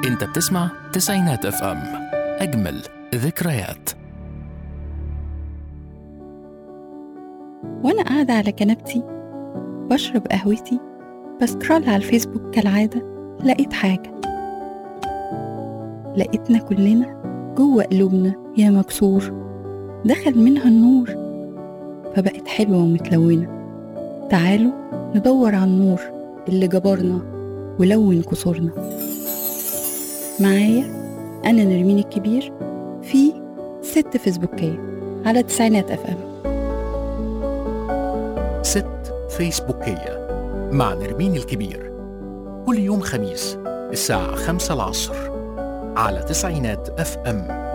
انت بتسمع تسعينات اف ام، اجمل ذكريات. وانا قاعدة على كنبتي بشرب قهوتي بسكرول على الفيسبوك كالعادة، لقيت حاجة، لقيتنا كلنا جوه قلوبنا يا مكسور دخل منها النور فبقت حلوة ومتلونة. تعالوا ندور على النور اللي جبرنا ولون كسورنا. معايا أنا نرمين الكبير في ست فيسبوكية على تسعينات اف ام. ست فيسبوكية مع نرمين الكبير، كل يوم خميس الساعة 5 العصر على تسعينات اف ام.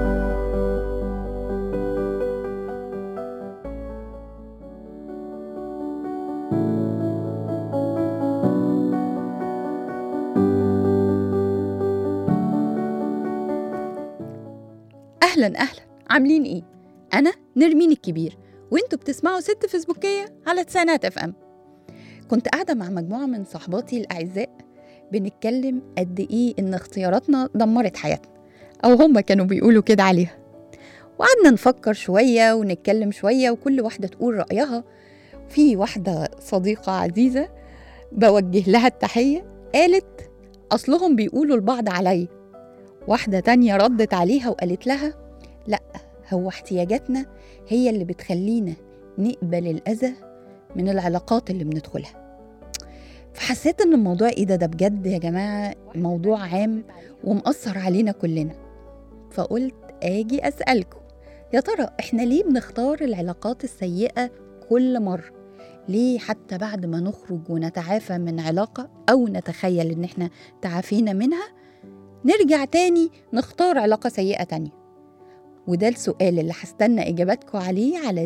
أهلا عاملين إيه؟ أنا نرمين الكبير وإنتوا بتسمعوا ست فيسبوكية على تسعينات اف ام. كنت قاعدة مع مجموعة من صحباتي الأعزاء بنتكلم قد إيه إن اختياراتنا دمرت حياتنا، أو هما كانوا بيقولوا كده عليها. وقعدنا نفكر شوية ونتكلم شوية وكل واحدة تقول رأيها. في واحدة صديقة عزيزة بوجه لها التحية قالت أصلهم بيقولوا البعض علي. واحدة تانية ردت عليها وقالت لها لأ، هو احتياجاتنا هي اللي بتخلينا نقبل الأذى من العلاقات اللي بندخلها. فحسيت ان الموضوع ايه ده بجد يا جماعة موضوع عام ومأثر علينا كلنا. فقلت اجي أسألكم، يا ترى احنا ليه بنختار العلاقات السيئة كل مرة؟ ليه حتى بعد ما نخرج ونتعافى من علاقة أو نتخيل ان احنا تعافينا منها نرجع تاني نختار علاقة سيئة تانية؟ وده السؤال اللي هستنى إجاباتكم عليه على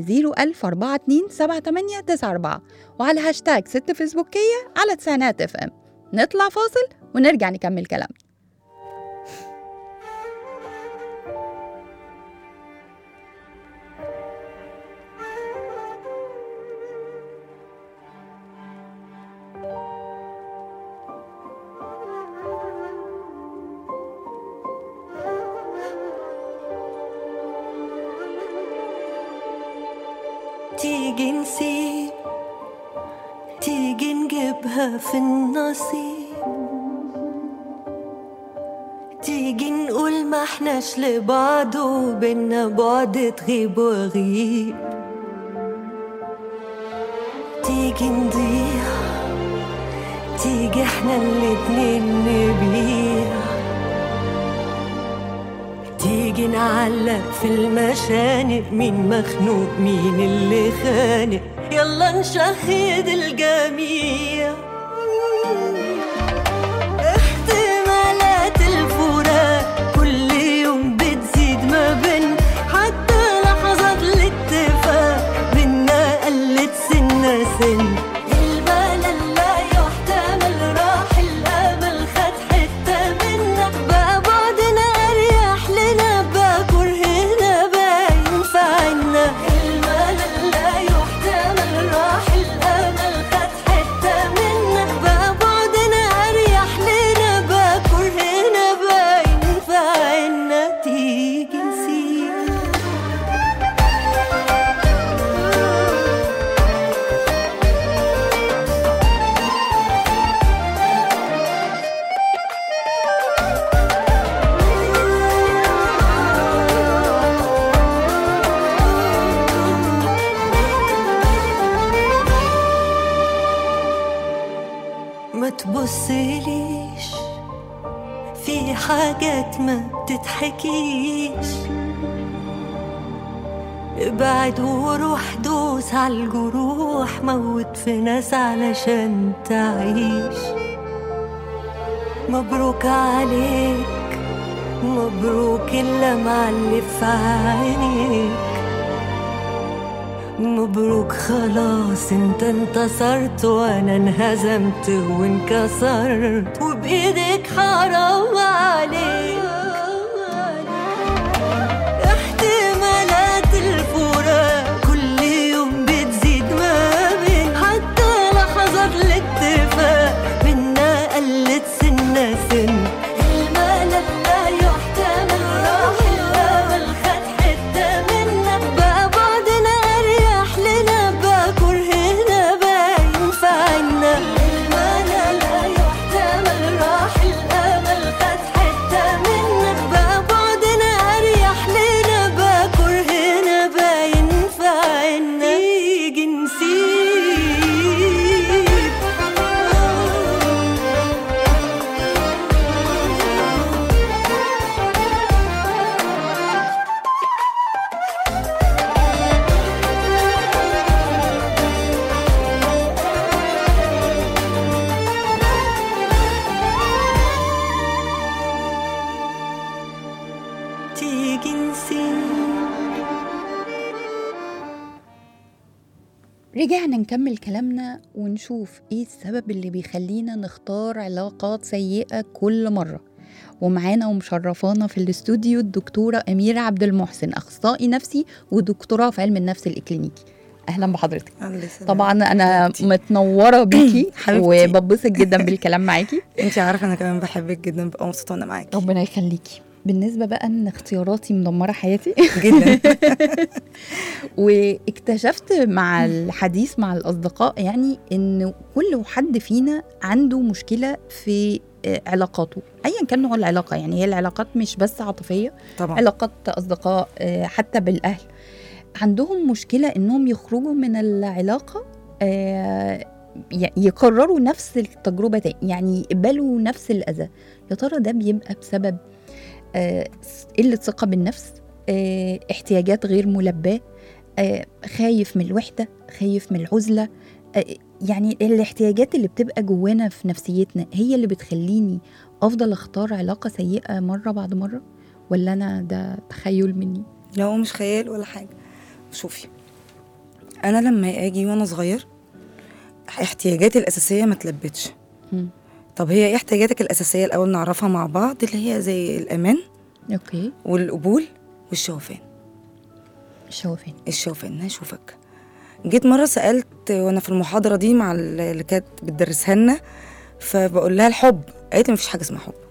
010427894 وعلى هاشتاج ست فيسبوكية على تسعينات اف ام. نطلع فاصل ونرجع نكمل كلامنا. تيجي نسيب، تيجي نجيبها في النصيب، تيجي نقول ما احناش لبعض وبينا بعد تغيب وغيب، تيجي نضيع، تيجي احنا الاتنين نبيع، تيجي نعلق في المشانق مين مخنوق مين اللي خانق، يلا نشهد الجميع. احتمالات الفراق كل يوم بتزيد ما بين، حتى لحظات الاتفاق بينا قلت سنة سن. الملل لا يحتمل، راح الامل خد حتة منا، بقى بعدنا اريح لنا، بقى كرهنا باين في عنا. الملل لا يحتمل، راح الامل خد حتة منا، بقى بعدنا اريح لنا، بقى كرهنا باين في عنا. تيجي نسيب، ما تبصليش في حاجات ما بتتحكيش، ابعد وروح دوس عالجروح، موت في ناس علشان تعيش. مبروك عليك، مبروك اللي معلف في عينيك، مبروك خلاص انت انتصرت وانا انهزمت وانكسرت، وبايدك حرام عليك. احتمالات الفراق كل يوم بتزيد ما بين، حتى لحظات الاتفاق بينا قلت سنة سن. رجعنا نكمل كلامنا ونشوف ايه السبب اللي بيخلينا نختار علاقات سيئة كل مرة. ومعانا ومشرفانا في الاستوديو الدكتورة أميرة عبد المحسن، أخصائي نفسي ودكتوراه في علم النفس الإكلينيكي. أهلا بحضرتك. طبعا أنا متنورة بيكي وببسط جدا بالكلام معاكي. انتي عارفة أنا كمان بحبك جدا، ببقى مبسوطة وأنا معاكي. ربنا يخليكي. بالنسبة بقى ان اختياراتي مدمرة حياتي جدا. واكتشفت مع الحديث مع الأصدقاء يعني ان كل حد فينا عنده مشكلة في علاقاته ايا كان نوع العلاقة. يعني هي العلاقات مش بس عاطفية طبعا، علاقات أصدقاء حتى بالأهل عندهم مشكلة انهم يخرجوا من العلاقة يكرروا نفس التجربة تاني، يعني يقبلوا نفس الأذى. يا ترى ده بيبقى بسبب قلة ثقة بالنفس، احتياجات غير ملباة، خايف من الوحدة، خايف من العزلة. يعني الاحتياجات اللي بتبقى جوانا في نفسيتنا هي اللي بتخليني أفضل أختار علاقة سيئة مرة بعد مرة، ولا أنا ده تخيل مني؟ لا هو مش خيال ولا حاجة. شوفي، أنا لما أجي وأنا صغير احتياجاتي الأساسية ما تلبتش. طب هي ايه احتياجاتك الأساسية الأول نعرفها مع بعض، اللي هي زي الأمان أوكي والقبول والشوفان. الشوفان هشوفك. جيت مرة سألت وأنا في المحاضرة دي مع اللي كانت بتدرسها لنا، فبقول لها الحب، قالت لي مفيش حاجة اسمها حب.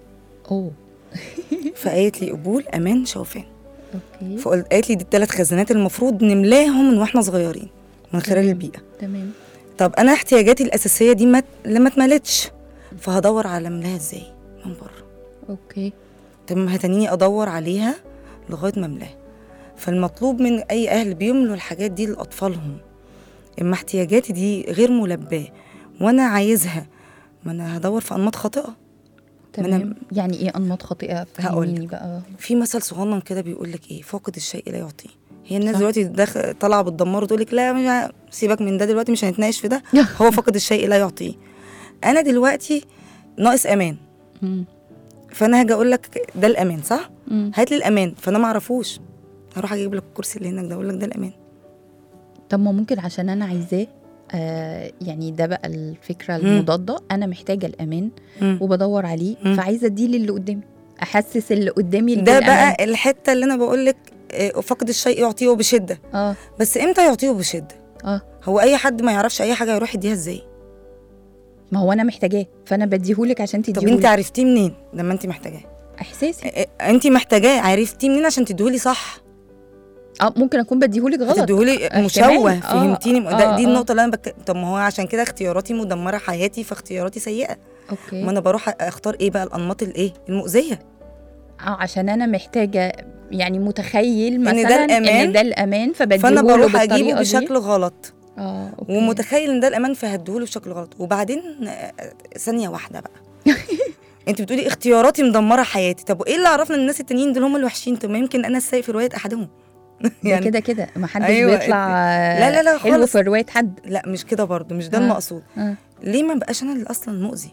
فقالت لي قبول أمان شوفان. أوكي. فقالت لي دي ال3 خزانات المفروض نملاهم من واحنا صغيرين من خلال البيئة. تمام. طب أنا احتياجاتي الأساسية دي ما اتملتش، فهدور على ملاها ازاي؟ من بره. اوكي تمام، هتنيني ادور عليها لغايه ما املاها. فالمطلوب من اي اهل بيملوا الحاجات دي لاطفالهم. اما احتياجاتي دي غير ملباه وانا عايزها، ما انا هدور في انماط خاطئه. تمام. يعني ايه انماط خاطئه؟ فهميني بقى. في مثل صغنن كده بيقول لك ايه، فاقد الشيء لا يعطيه. هي الناس دلوقتي طالعه بتدمر وتقول لك لا مش سيبك من ده دلوقتي، مش هنتناقش في ده. هو فاقد الشيء لا يعطيه. انا دلوقتي ناقص امان، فانا هاجي اقول لك ده الامان صح، هات لي الامان، فانا ما اعرفوش، هروح اجيب لك الكرسي اللي هناك ده اقول لك ده الامان. طب ما ممكن عشان انا عايزاه، يعني ده بقى الفكره المضاده. انا محتاجه الامان وبدور عليه، فعايزه اديه للي قدامي، احسس اللي قدامي ده بالأمان. بقى الحته اللي انا بقول لك فقد الشيء يعطيه بشده. بس امتى يعطيه بشده؟ هو اي حد ما يعرفش اي حاجه يروح يديها ازاي؟ ما هو انا محتاجاه فانا بديهولك عشان تديهولي. طب انت عرفتيه منين لما انت محتاجاه؟ احساسي. انت محتاجاه، عرفتيه منين عشان تديهولي صح؟ ممكن اكون بديهولك غلط، تديهولي مشوه. فهمتيني؟ دي النقطه اللي انا طب ما هو عشان كده اختياراتي مدمره حياتي، فاختياراتي سيئه. اوكي. ما انا بروح اختار ايه بقى؟ الانماط الايه المؤذيه. عشان انا محتاجه، يعني متخيل مثلا ان ده الامان فبديهوله فانا بروح اجيبه بشكل غلط. أوكي. ومتخيل ان ده الامان فهديهوله بشكل غلط. وبعدين ثانيه واحده بقى انت بتقولي اختياراتي مدمره حياتي. طب وايه اللي عرفنا ان الناس التانيين دول هم الوحشين؟ طب ما يمكن انا السيء في روايه احدهم. يعني كده ما حدش بيطلع لا حلو في روايه حد. لا مش كده برضو، مش ده المقصود. ليه ما بقاش انا اللي اصلا المؤذي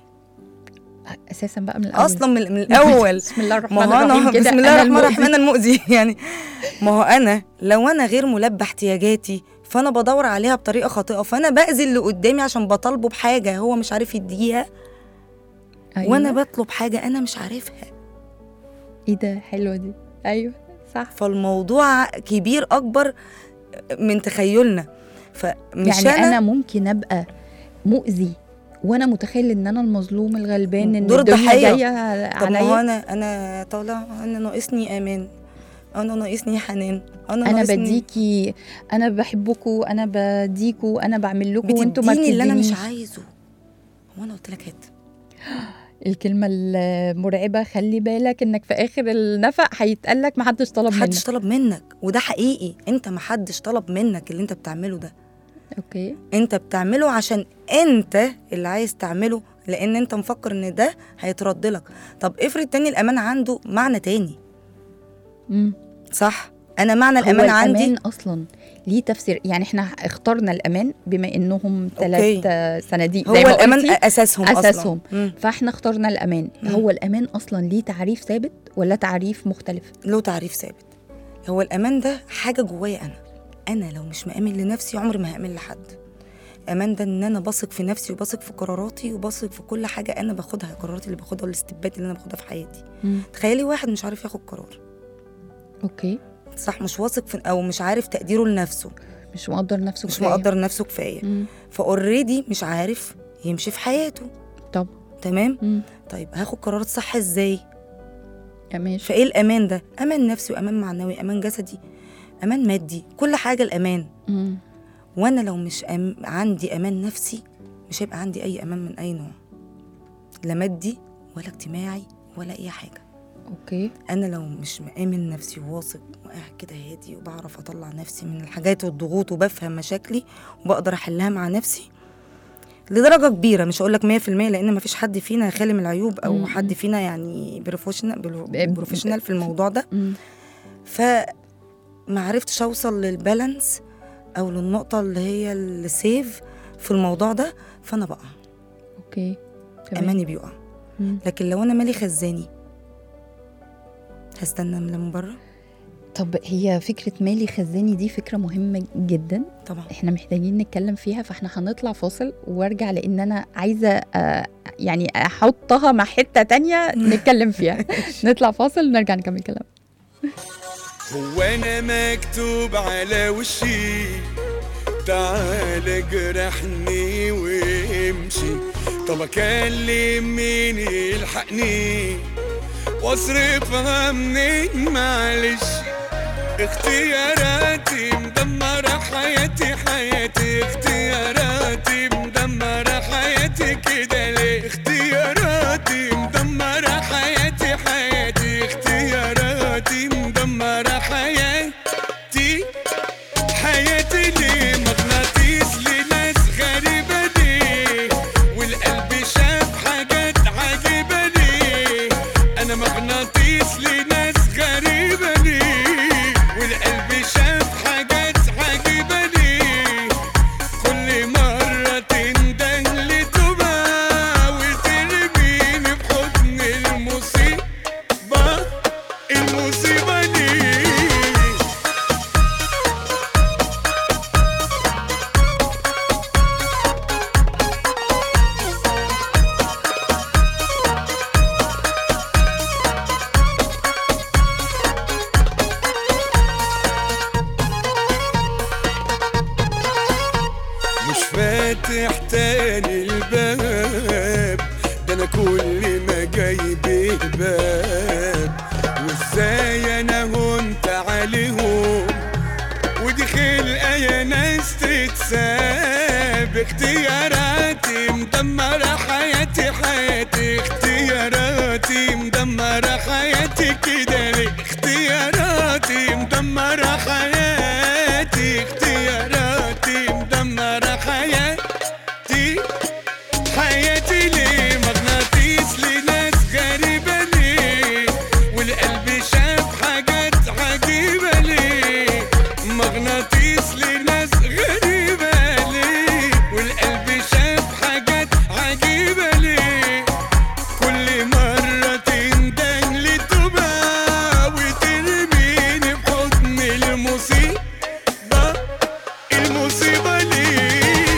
اساسا بقى من الاول؟ اصلا من الاول. بسم الله الرحمن الرحيم كده. بسم الله الرحمن الرحيم انا المؤذي يعني. ما هو انا لو انا غير ملبى احتياجاتي فانا بدور عليها بطريقه خاطئه، فانا باذي اللي قدامي عشان بطالبه بحاجه هو مش عارف يديها. أيوة. وانا بطلب حاجه انا مش عارفها. ايه ده؟ حلوه دي. ايوه صح. فالموضوع كبير اكبر من تخيلنا. فمش يعني انا ممكن ابقى مؤذي وانا متخيل ان انا المظلوم الغلبان، ان دور الضحيه جايه عليا. طب ما هو انا طالع، انا ناقصني امان، انا ناقصني حنان، انا بديكي، انا بحبكوا، انا بديكوا، انا بعمل لكم وانتوا ما بتدينيش اللي انا مش عايزه. هو انا قلت لك هات. الكلمه المرعبه، خلي بالك انك في اخر النفق هيتقال لك ما حدش طلب منك. محدش طلب منك، وده حقيقي. انت ما حدش طلب منك اللي انت بتعمله ده. اوكي. انت بتعمله عشان انت اللي عايز تعمله، لان انت مفكر ان ده هيترد لك. طب افرض تاني الامان عنده معنى تاني. صح. انا معنى الامان عندي الأمان اصلا ليه تفسير. يعني احنا اخترنا الامان بما انهم 3 صناديق هو الامان اساسهم فاحنا اخترنا الامان. هو الامان اصلا ليه تعريف ثابت ولا تعريف مختلف؟ له تعريف ثابت. هو الامان ده حاجه جوايا انا لو مش مأمن لنفسي عمري ما هأمن لحد. امان ده ان انا بثق في نفسي وبثق في قراراتي وبثق في كل حاجه انا باخدها، القرارات اللي باخدها والاستبات اللي انا باخدها في حياتي. تخيلي واحد مش عارف ياخد قرار، اوكي صح، مش واثق في او مش عارف تقديره لنفسه، مش مقدر نفسه مش كفاية. مقدر نفسه كفايه، فاوريدي مش عارف يمشي في حياته. طب تمام. طيب هاخد قرارات صح ازاي؟ ماشي. فايه الامان ده؟ امان نفسي وامان معنوي، امان جسدي، امان مادي، كل حاجه الامان. وانا لو مش عندي امان نفسي مش هيبقى عندي اي امان من اي نوع، لا مادي ولا اجتماعي ولا اي حاجه. اوكي. انا لو مش مآمن نفسي وواثق وقاعد كده هادي وبعرف اطلع نفسي من الحاجات والضغوط وبفهم مشاكلي وبقدر احلها مع نفسي لدرجه كبيره، مش هقول لك 100% لان ما فيش حد فينا خالي من العيوب او حد فينا يعني بروفيشنال في الموضوع ده. فما عرفتش اوصل للبالانس او للنقطه اللي هي السيف في الموضوع ده، فانا بقى اوكي تمام. اماني بيقع. لكن لو انا مالي خزاني هستنى من بره. طب هي فكرة مالي خزاني دي فكرة مهمة جدا طبعا، احنا محتاجين نتكلم فيها، فاحنا هنطلع فاصل وارجع لان انا عايزة يعني احطها مع حتة تانية نتكلم فيها. نطلع فاصل ونرجع نكمل كلام. هو انا مكتوب على وشي تعال جرحني وامشي، طب اكلم مين يلحقني واصرفها منين؟ معلش اختياراتي مدمرة حياتي، حياتي اختياراتي مدمرة حياتي، كده ليه؟ اختياراتي مدمرة حياتي، حياتي اختياراتي مدمرة حياتي، حياتي ليه؟ مغناطيس لناس غريبة ليه؟ والقلب شاف حاجات عجيبة ليه؟ أنا مغناطيس لناس غريبة ليه؟ والقلب شاف حاجات عجيبة ليه؟ كل مرة تنده لتوبة وترميني بحضن المصيبة، المصيبة ليه؟ مش فاتح تاني الباب، ده انا كل ما جايب الباب، وازاي انا هنت عليهم ودي خلقه يا ناس تتساب، اختياراتي مدمره حياتي، حياتي اختياراتي مدمره حياتي، كده ليه؟ اختياراتي مدمره حياتي، اختياراتي مدمره حياتي، حياتي ليه؟ مغناطيس لناس غريبه ليه؟ والقلب شاف حاجات عجيبه ليه؟ مغناطيس لناس غريبه ليه؟ والقلب شاف حاجات عجيبه ليه؟ كل مره تندن لتوبه وترميني بحضن المصيبه، المصيبه ليه؟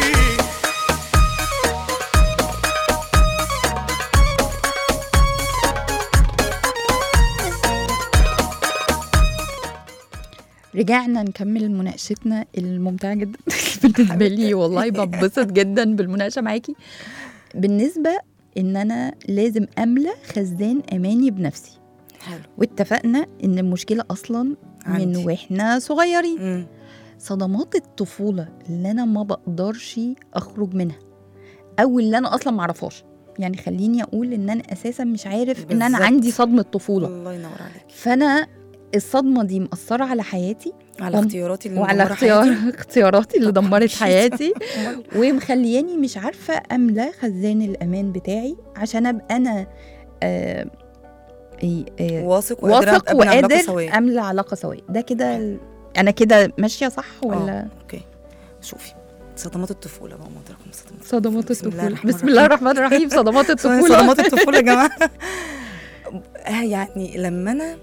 رجعنا نكمل مناقشتنا الممتعة جدا بالنسبة لي والله ببسط جدا بالمناقشة معاكي. بالنسبة ان انا لازم املى خزان اماني بنفسي، حلو، واتفقنا ان المشكلة اصلا من عندي. واحنا صغيرين. صدمات الطفولة اللي انا ما بقدرش اخرج منها او اللي انا اصلا معرفهاش، يعني خليني اقول ان انا اساسا مش عارف ان انا بالظبط. عندي صدمة طفولة، الله ينور عليك. فانا الصدمة دي مأثرة على حياتي على اختياراتي اللي وعلى مدمرة حياتي. اختياراتي اللي طبعاً. دمرت حياتي ومخلياني مش عارفة أملى خزان الأمان بتاعي عشان أبقى أنا واثق وقادر أملى علاقة سوية. ده كده أنا كده ماشية صح ولا؟ أوكي. شوفي صدمات الطفولة بقى، مدركم صدمات بسم الله الطفولة. بسم الله الرحمن الرحيم. صدمات الطفولة. صدمات الطفولة يا جماعة. يعني لما أنا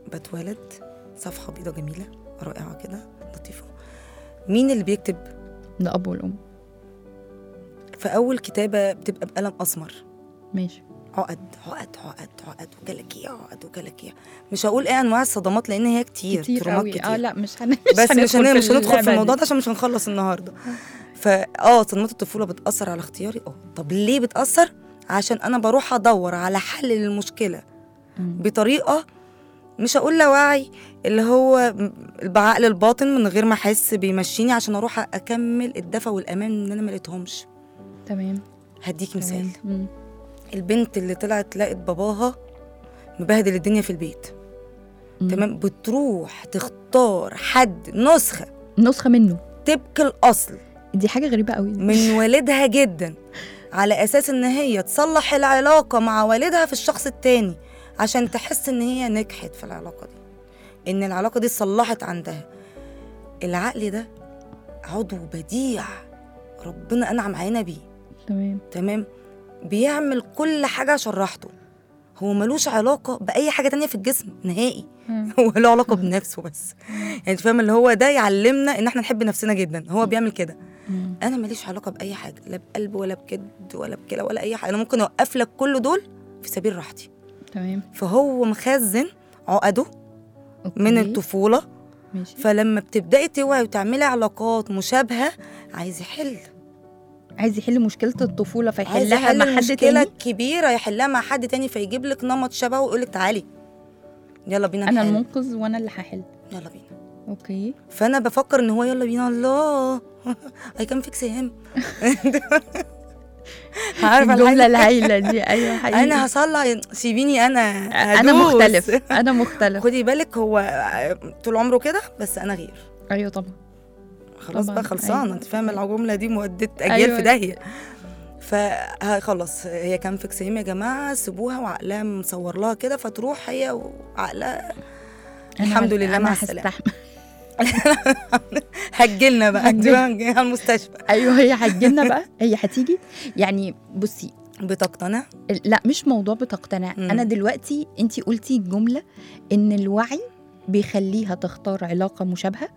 بتولد صفحة بيضة جميلة رائعة كده لطيفة، مين اللي بيكتب؟ الاب والام. في اول كتابه بتبقى بقلم اسمر، ماشي. عقد عقد عقد عقد وكلاكيع، عقد وكلاكيع. مش هقول ايه انواع الصدمات لان هي كتير ترومات قوي. كتير. لا مش بس مش هندخل في الموضوع دي. ده عشان مش هنخلص النهارده. صدمات الطفوله بتاثر على اختياري. طب ليه بتاثر؟ عشان انا بروح ادور على حل للمشكله بطريقه مش هقول لا وعي، اللي هو بعقل الباطن من غير ما احس بيمشيني عشان اروح اكمل الدفى والامان ان انا ما لقيتهمش. تمام. هديكي مثال. البنت اللي طلعت لقت باباها مبهدل الدنيا في البيت، تمام، بتروح تختار حد نسخه منه طبق الاصل. دي حاجه غريبه قوي من والدها جدا، على اساس ان هي تصلح العلاقه مع والدها في الشخص التاني عشان تحس ان هي نجحت في العلاقه دي، ان العلاقه دي صلحت عندها. العقل ده عضو بديع ربنا انعم علينا بيه. تمام. بيعمل كل حاجه عشان راحته، هو ملوش علاقه باي حاجه تانية في الجسم نهائي. هو له علاقه بنفسه بس. يعني فاهم اللي هو ده يعلمنا ان احنا نحب نفسنا جدا. هو بيعمل كده. انا ماليش علاقه باي حاجه، لا بقلب ولا بكد ولا بكلى ولا اي حاجه. انا ممكن اوقف لك كل دول في سبيل راحتي. تمام. فهو مخزن عقده من الطفوله. ماشي. فلما بتبداي توعي وتعملي علاقات مشابهه، عايز يحل مشكله الطفوله فيحلها مع حد تاني. مشكله كبيره يحلها مع حد تاني، فيجيب لك نمط شبهه ويقول لك تعالي يلا بينا انا المنقذ وانا اللي هحل. يلا بينا. اوكي. فانا بفكر ان هو يلا بينا. الله I can fix him. عارفه الجمله الهايله دي. ايوه حقيقي. انا هصلع، سيبيني انا انا مختلف. خدي بالك هو طول عمره كده بس انا غير. ايوه طبعا. خلاص بقى خلصانه. أيوة. انت فاهمه الجمله دي مودت اجيال. أيوة. في داهيه. فخلص هي كان فيكس هيم يا جماعه، سيبوها وعقلها مصور لها كده، فتروح هي وعقلها الحمد لله مع السلامه. هتجيلنا بقى على المستشفى. ايوه هي هتجيلنا بقى. هي هتيجي. يعني بصي بتقتنع؟ لا مش موضوع بتقتنع. انا دلوقتي انتي قلتي الجمله ان الوعي بيخليها تختار علاقه مشابهه.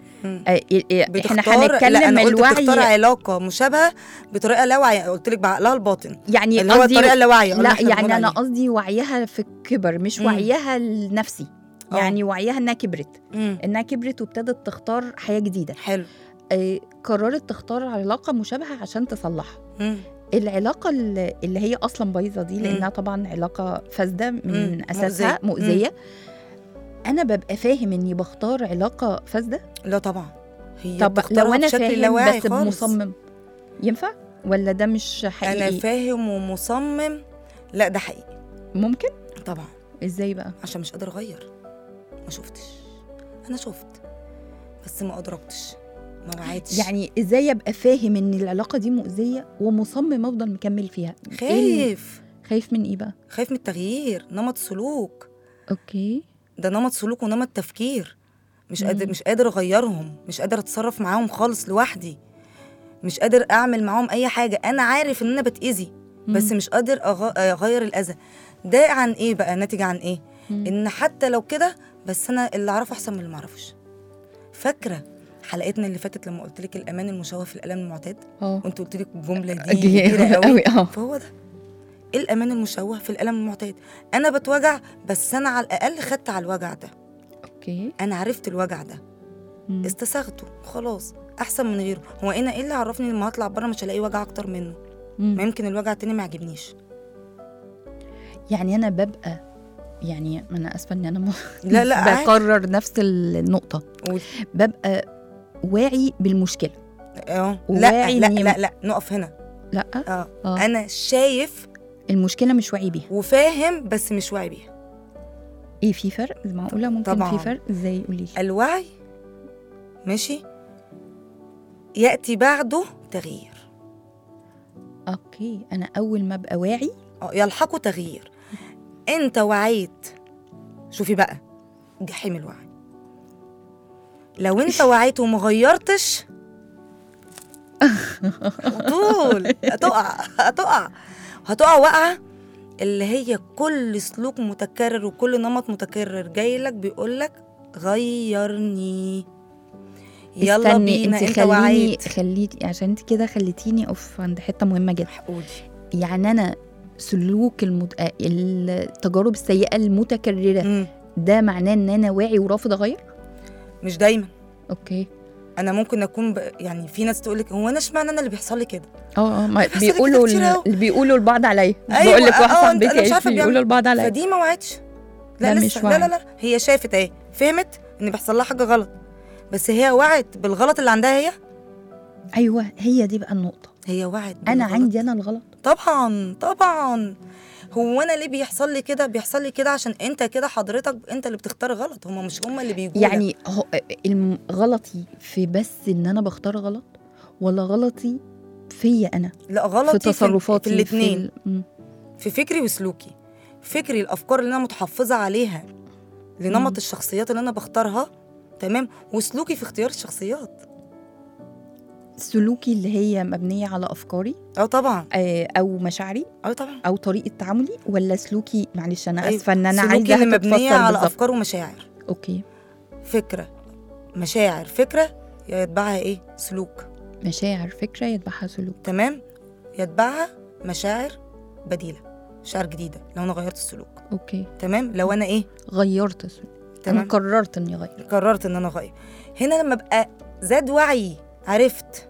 احنا هنتكلم الوعي. بتختار علاقه مشابهه بطريقه لا واعيه. قلت لك بعقلها الباطن، يعني اللي هو الطريقه اللاواعيه. لا يعني انا قصدي وعيها في الكبر، مش وعيها النفسي. يعني وعيها انها كبرت وابتدت تختار حياه جديده. حلو. قررت تختار علاقه مشابهه عشان تصلحها. العلاقه اللي هي اصلا بايظه دي، لانها طبعا علاقه فاسده من اساسها، مؤذيه. انا ببقى فاهم اني بختار علاقه فاسده؟ لا طبعا. هي طب لو انا فاهم بس مصمم ينفع ولا ده مش حقيقي؟ انا فاهم ومصمم، لا ده حقيقي. ممكن طبعا. ازاي بقى؟ عشان مش قادر اغير. ما شفتش. انا شفت بس ما ادركتش، ما وعيتش. يعني ازاي ابقى فاهم ان العلاقه دي مؤذيه ومصمم افضل مكمل فيها؟ خايف من ايه بقى؟ خايف من التغيير، نمط سلوك. اوكي. ده نمط سلوك ونمط تفكير. مش قادر اغيرهم، مش قادر اتصرف معاهم خالص لوحدي، مش قادر اعمل معاهم اي حاجه. انا عارف ان انا بتاذي بس مش قادر اغير الاذى ده. عن ايه بقى؟ ناتج عن ايه؟ ان حتى لو كده بس انا اللي اعرفه احسن من اللي ما اعرفوش. فاكره حلقتنا اللي فاتت لما قلت لك الامان المشوه في الالم المعتاد؟ وانت قلت لك الجمله دي كبيره قوي. فهو ده الامان المشوه في الالم المعتاد. انا بتوجع بس انا على الاقل خدت على الوجع ده. اوكي. انا عرفت الوجع ده، استساغته خلاص، احسن من غيره. هو انا ايه اللي عرفني لما هطلع بره مش هلاقي وجع اكتر منه؟ ما يمكن الوجع التاني ما يعجبنيش. يعني انا ببقى، يعني انا اسفه ان انا لا بكرر نفس النقطه. ببقى واعي بالمشكله. لا نقف هنا. لا انا شايف المشكله مش واعي بيها، وفاهم بس مش واعي بيها. ايه في فرق؟ معقوله ممكن طبعاً. في فرق ازاي؟ قولي. الوعي ماشي ياتي بعده تغيير. اوكي. انا اول ما ابقى واعي يلحقه تغيير. انت وعيت. شوفي بقى جحيم الوعي. لو انت وعيت ومغيرتش طول هتقع وقعه، اللي هي كل سلوك متكرر وكل نمط متكرر جاي لك بيقول لك غيرني. يلا استني، بينا انت انت وعيت. خليتي عشان انت كده خليتيني اقف عند حته مهمه جدا. قولي. يعني انا سلوك التجارب السيئه المتكرره ده معناه ان انا واعي ورافض اغير؟ مش دايما. اوكي. انا ممكن اكون يعني في ناس تقول لك هو انا اشمعنى انا اللي بيحصل لي كده؟ ما بيحصل لي كده بيقولوا كتير أوي. اللي بيقولوا لبعض عليا. أيوة، بقول لك واحده أنا مش صاحبتي عارفة بيقولوا لبعض عليا. فدي ما وعدتش. لا، لا مش لسه. وعي. لا هي شافت اهي، فهمت ان بيحصل لها حاجه غلط، بس هي وعت بالغلط اللي عندها هي. ايوه، هي دي بقى النقطه. هي وعت انا بالغلط. عندي انا الغلط. طبعا. هو انا ليه بيحصل لي كده؟ بيحصل لي كده عشان انت كده حضرتك انت اللي بتختار غلط، هم مش هم اللي بيجوا. يعني غلطي في بس ان انا بختار غلط، ولا غلطي فيا انا؟ لا، غلطي في تصرفاتي في الاثنين، في فكري وسلوكي. فكري الافكار اللي انا متحفظه عليها لنمط الشخصيات اللي انا بختارها، تمام، وسلوكي في اختيار الشخصيات. سلوكي اللي هي مبنيه على افكاري طبعا، او مشاعري طبعا، او طريقه تعاملي، ولا سلوكي معلش انا أيوة. اسفه ان انا سلوكي عايزه اللي مبنيه على بالزبط. افكار ومشاعر. اوكي. فكره، مشاعر، فكره يتبعها ايه؟ سلوك. مشاعر، فكره يتبعها سلوك. تمام. يتبعها مشاعر بديله، مشاعر جديده لو انا غيرت السلوك. اوكي. تمام. لو انا ايه؟ غيرت السلوك. تمام. انا قررت اني اغير. قررت ان انا اغير. هنا لما ابقى زاد وعي، عرفت.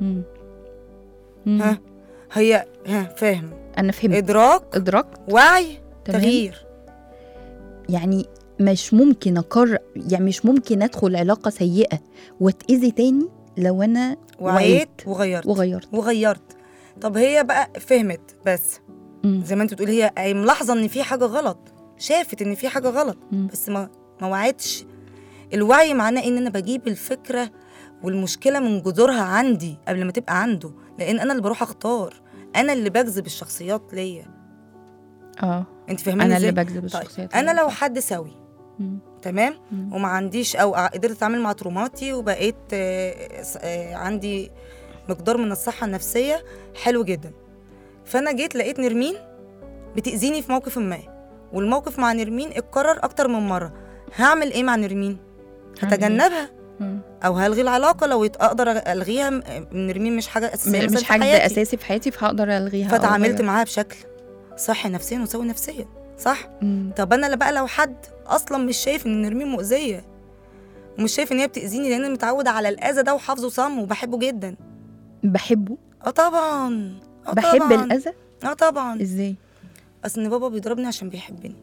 هي فاهم. انا فهمت. ادراك وعي، تمام. تغيير. يعني مش ممكن يعني مش ممكن ادخل علاقه سيئه واتاذي تاني لو انا وعيت وغيرت. طب هي بقى فهمت، بس زي ما انت بتقولي هي ملاحظه ان في حاجه غلط، شافت ان في حاجه غلط، بس ما وعيتش. الوعي معناه ان انا بجيب الفكره والمشكله من جذورها عندي قبل ما تبقى عنده، لان انا اللي بروح اختار، انا اللي بجذب الشخصيات ليا. انت فاهماني انا ازاي؟ اللي بجذب الشخصيات. طيب. انا لو حد سوي، تمام، وما عنديش او قدرت اتعامل مع تروماتي وبقيت عندي مقدار من الصحه النفسيه حلو جدا، فانا جيت لقيت نرمين بتاذيني في موقف ما، والموقف مع نرمين اتكرر اكتر من مره، هعمل ايه مع نرمين؟ هتجنبها او هلغي العلاقه لو اقدر الغيها. نرمين مش حاجه اساسيه، مش حاجه اساسي في حياتي، فهقدر الغيها. فتعاملت معاها بشكل صحي نفسيا وسوي نفسيا، صح؟ طب انا بقى لو حد اصلا مش شايف ان نرمين مؤذيه ومش شايف ان هي بتاذيني لان متعوده على الاذى ده وحافظه صم وبحبه جدا. بحبه؟ طبعا. بحب الاذى. طبعا. ازاي؟ اصل ان بابا بيضربني عشان بيحبني،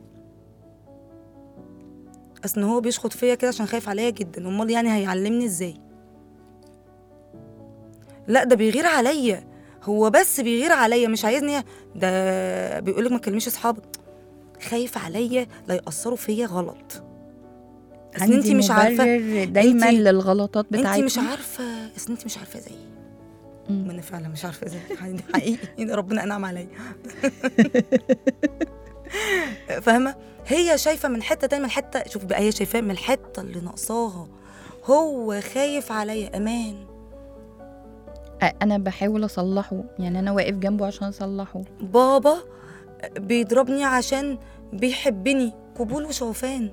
اصل ان هو بيشخط فيا كده عشان خايف عليا جدا، امال يعني هيعلمني ازاي؟ لا ده بيغير عليا، هو بس بيغير عليا، مش عايزني. ده بيقولك ما تكلميش اصحابك، خايف عليا لا يأثروا فيا غلط. اصل انت مش عارفه دايما للغلطات بتاعتي. انت مش عارفه، اصل انت مش عارفه ازاي. ما انا فعلا مش عارفه ازاي، حقيقي ربنا انعم عليا. فاهمه؟ هي شايفه من حته تانية، من حته، شوف بقى، هي شايفاه من الحته اللي ناقصاها، هو خايف عليا. امان. انا بحاول اصلحه، يعني انا واقف جنبه عشان اصلحه. بابا بيضربني عشان بيحبني، قبول وشوفان.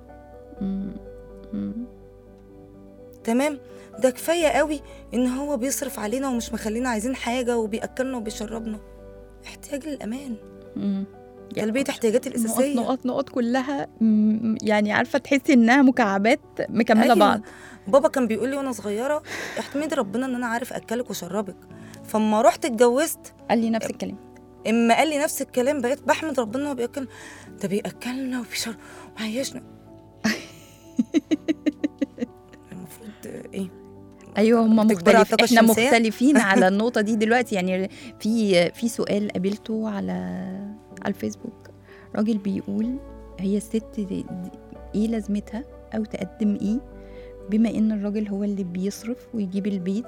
تمام. ده كفايه قوي ان هو بيصرف علينا ومش مخلينا عايزين حاجه وبياكلنا وبيشربنا. احتياج للامان، تلبيه احتياجاتي الاساسيه. نقط كلها، يعني عارفه تحسي انها مكعبات مكمله. أيوة. بعض. بابا كان بيقول لي وانا صغيره احمدي ربنا ان انا عارف اكلك واشربك، فاما رحت اتجوزت قال لي نفس الكلام. اما قال لي نفس الكلام بقيت بحمد ربنا انه بياكلنا، ده بياكلنا وبيشرب وعيشنا. المفروض ايه؟ ايوه، هم مختلفين، احنا مختلفين على النقطه دي دلوقتي. يعني في سؤال قابلته على الفيسبوك، راجل بيقول هي الست دي ايه لازمتها او تقدم ايه بما ان الراجل هو اللي بيصرف ويجيب البيت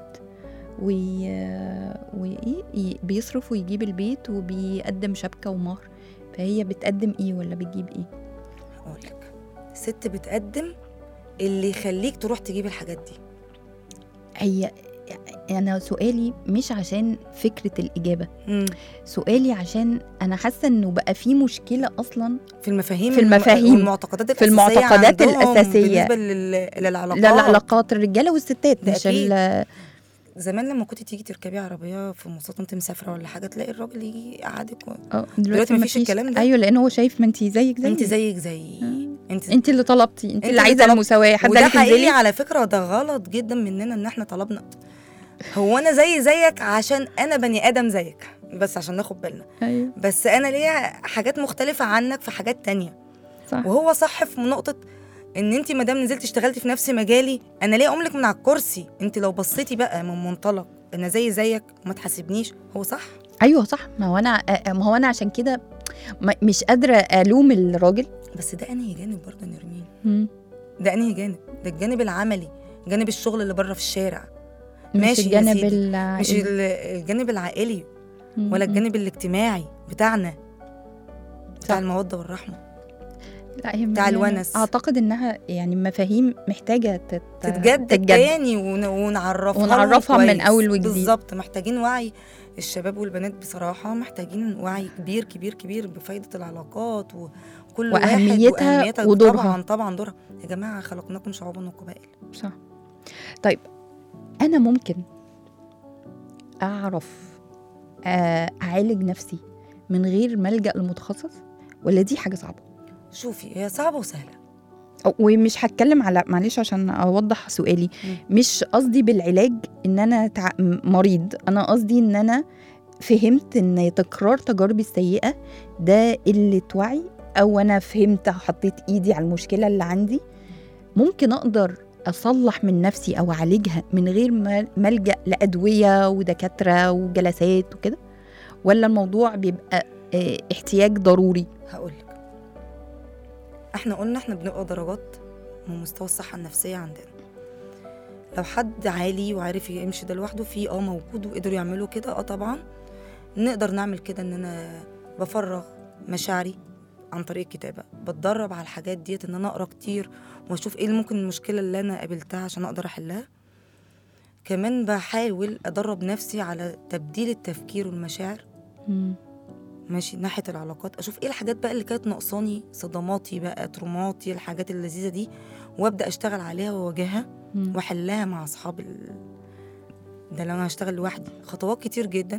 بيصرف ويجيب البيت وبيقدم شبكه ومهر، فهي بتقدم ايه ولا بتجيب ايه؟ هقولك، الست بتقدم اللي يخليك تروح تجيب الحاجات دي. هي انا سؤالي مش عشان فكره الاجابه، سؤالي عشان انا حاسه انه بقى في مشكله اصلا في المفاهيم والمعتقدات الاساسيه، بالنسبه للعلاقات، للعلاقات الرجاله والستات. مش زمان لما كنت تيجي تركبي عربيه في مواصلات انت مسافره ولا حاجه، تلاقي الراجل يجي يقعدك دلوقتي مفيش الكلام ده. ايوه، لان هو شايف ما انت زيك زي انت اللي طلبتي، انت اللي عايزه المساواه. حد وده حقيقي على فكره، ده غلط جدا مننا ان احنا طلبنا. هو انا زيك عشان انا بني ادم زيك، بس عشان ناخد بالنا. أيوة. بس انا ليا حاجات مختلفه عنك في حاجات تانية. صح. وهو صح في نقطه ان انت مادام نزلتي اشتغلتي في نفس مجالي، انا ليه اقوملك من على الكرسي؟ انت لو بصيتي بقى من منطلق انا زيك وما تحاسبنيش، هو صح. ايوه صح. ما هو انا عشان كده مش قادره الوم الراجل. بس ده انهي جانب برضه نرمين؟ ده انهي جانب؟ ده الجانب العملي، جانب الشغل اللي بره في الشارع. مش الجانب مش الجانب العائلي ولا الجانب الاجتماعي بتاعنا، بتاع المودة والرحمة، لا هي بتاع الونس. اعتقد انها يعني مفاهيم محتاجة تتجدد تاني ونعرفها من اول وجديد. بالظبط. محتاجين وعي الشباب والبنات بصراحة، محتاجين وعي كبير كبير كبير بفايدة العلاقات وكل وأهميتها ودورها. طبعا دورها. يا جماعة خلقناكم شعوبا وقبائل. صح. طيب أنا ممكن أعرف أعالج نفسي من غير ما ألجأ لمتخصص، ولا دي حاجة صعبة؟ شوفي، هي صعبة وسهلة. ومش هتكلم على، معلش عشان أوضح سؤالي، مش قصدي بالعلاج إن أنا مريض، أنا قصدي إن أنا فهمت إن تكرار تجاربي السيئة ده قلة وعي، أو أنا فهمت حطيت إيدي على المشكلة اللي عندي، ممكن أقدر أصلح من نفسي أو أعالجها من غير ما ألجأ لأدوية ودكاترة وجلسات وكده، ولا الموضوع بيبقى احتياج ضروري؟ هقولك، احنا قلنا احنا بنبقى درجات من مستوى الصحة النفسية عندنا. لو حد عالي وعارف يمشي ده لوحده، في موجود وقدروا يعملوا كده، طبعا نقدر نعمل كده. ان انا بفرغ مشاعري عن طريق الكتابة، بتدرب على الحاجات ديت، ان انا اقرا كتير واشوف ايه ممكن المشكلة اللي انا قابلتها عشان اقدر احلها. كمان بحاول ادرب نفسي على تبديل التفكير والمشاعر ماشي ناحية العلاقات. اشوف ايه الحاجات بقى اللي كانت ناقصاني، صدماتي بقى، تروماتي، الحاجات اللذيذة دي، وابدأ اشتغل عليها وواجهها واحلها مع اصحاب ده لو انا هشتغل لوحدي. خطوات كتير جدا.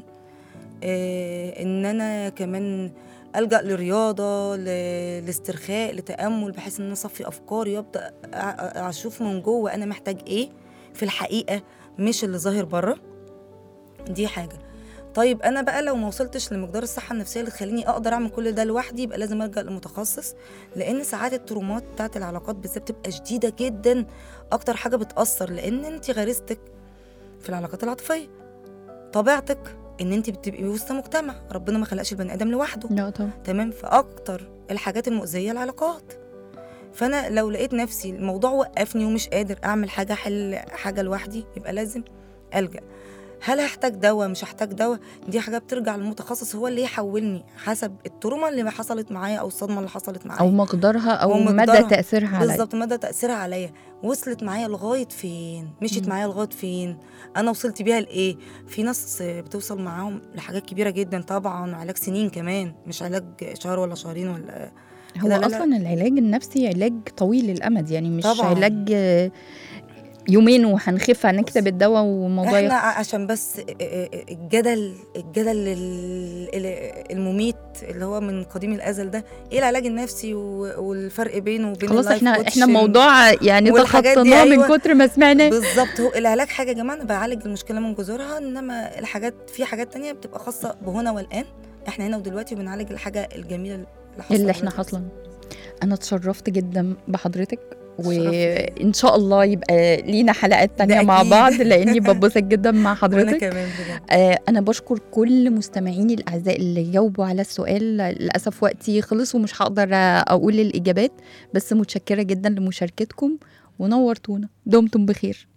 ان انا كمان ألجأ للرياضة، لاسترخاء، لتأمل، بحيث ان انا اصفي افكاري وابدأ اشوف من جوه انا محتاج ايه في الحقيقة، مش اللي ظاهر بره. دي حاجة. طيب انا بقى لو ما وصلتش لمقدار الصحة النفسية اللي تخليني اقدر اعمل كل ده لوحدي، يبقى لازم ألجأ لمتخصص، لان ساعات الترومات بتاعت العلاقات بالذات بتبقى شديدة جدا، اكتر حاجة بتأثر، لان انت غريزتك في العلاقات العاطفية، طبيعتك ان انت بتبقي وسط مجتمع، ربنا ما خلقش البني ادم لوحده. لا طبعا. تمام. فاكتر الحاجات المؤذيه العلاقات. فانا لو لقيت نفسي الموضوع وقفني ومش قادر اعمل حاجه، احل حاجه لوحدي، يبقى لازم ألجأ. هل هحتاج دواء مش هحتاج دواء، دي حاجه بترجع للمتخصص، هو اللي يحولني حسب التروما اللي حصلت معايا او الصدمه اللي حصلت معايا، او مقدارها او مدى تاثيرها عليا. بالظبط، مدى تاثيرها عليا، وصلت معايا لغايه فين، مشيت معايا لغايه فين، انا وصلت بيها لايه. في ناس بتوصل معاهم لحاجات كبيره جدا طبعا، علاج سنين كمان، مش علاج شهر ولا شهرين ولا هو اصلا العلاج النفسي علاج طويل الامد، يعني مش طبعاً. علاج يومين وهنخف هنكتب الدواء والموضوع احنا عشان بس الجدل المميت اللي هو من قديم الازل ده، ايه العلاج النفسي والفرق بينه وبين خلاص احنا الموضوع يعني تخطيناه من كتر ما سمعناه. بالظبط. هو العلاج حاجه يا جماعه، انا بعالج المشكله من جذورها، انما الحاجات في حاجات تانية بتبقى خاصه بهنا والان، احنا هنا ودلوقتي وبنعالج الحاجه الجميله اللي احنا حصلا. انا اتشرفت جدا بحضرتك، وإن شاء الله يبقى لينا حلقات تانية مع بعض، لأني ببسط جدا مع حضرتك. وأنا كمان أنا بشكر كل مستمعيني الأعزاء اللي جاوبوا على السؤال. للأسف وقتي خلص ومش هقدر أقول الإجابات، بس متشكرة جدا لمشاركتكم ونورتونا. دمتم بخير.